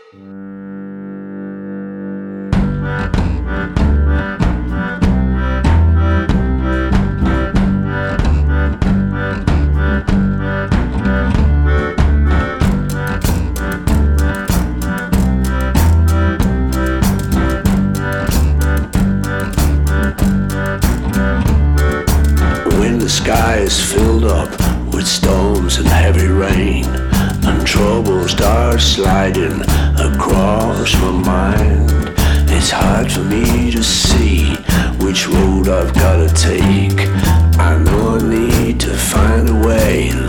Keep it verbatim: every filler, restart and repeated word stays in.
When the sky is filled up with storms and heavy rain, and trouble starts sliding across my mind, it's hard for me to see which road I've gotta take. I know I need to find a way